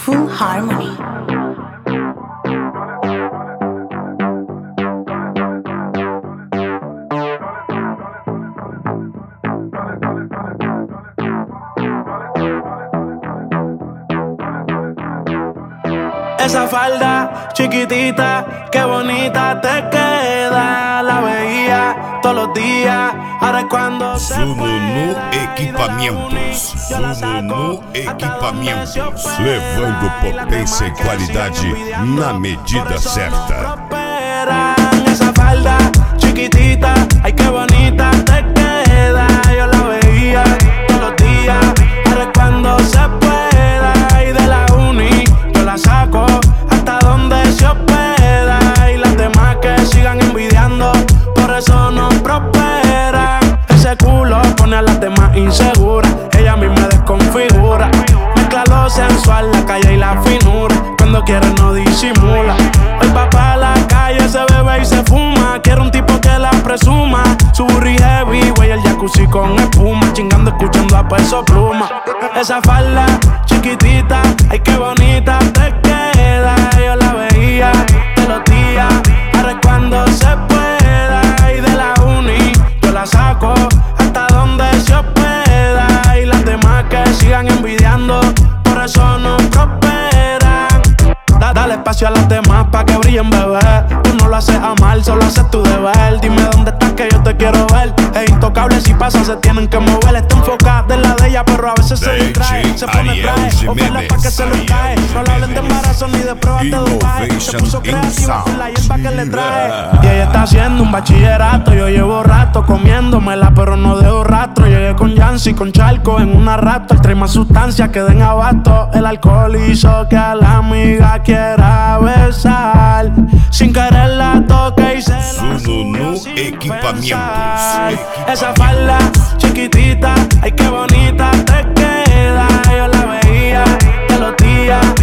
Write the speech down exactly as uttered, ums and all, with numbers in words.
Full Harmony. Esa falda chiquitita, qué bonita te queda. La veía todos los días, ahora es cuando se Zununu Equipamentos. Zununu Equipamentos. Levando potência e qualidade na medida certa. Esa falda chiquitita, ay qué bonita te queda. Yo la veía todos los días, ahora es cuando se pueda. Y de la uni yo la saco hasta donde se hospeda. Y las demás que sigan envidiando, por eso no prosperan. Ese culo pone a las demás inseguras, ella misma desconfigura. Mezcla lo sensual, la calle y la finura. Cuando quiere no disimula. El papá a la calle se bebe y se fuma. Quiere un tipo que la presuma. Su burri heavy, güey, el jacuzzi con espuma. Chingando, escuchando a Peso Pluma. Esa falda chiquitita, ay qué bonita te queda. Yo la veía todos los días, ahora es cuando se pueda. Y de la uni yo la saco hasta donde se hospeda. Y las demás que sigan envidiando, por eso no prosperan. Da, dale espacio a las demás pa' que brillen, bebé. Tú no lo haces a mal, solo haces tu deber. Dime dónde estás que yo te quiero ver. Es intocable, si pasa se tienen que mover. Está enfocada en la de ella, pero a veces se distrae. Se pone traje, ojalá pa' que se le cae. No le hablen de embarazo ni de pruebas de Dubai. Se puso creativa con la hierba que le trae. Y ella está haciendo un bachillerato. Yo llevo rato comiéndomela, pero no dejo rastro. Llegué con Yancy, con Charco en una rato. Trae más sustancias que den abasto. El alcohol hizo que a la amiga quiera besar. Sin querer la toque y se la Zununu Equipamentos. Esa falda chiquitita, ay qué bonita te queda. Yo la veía todos los días,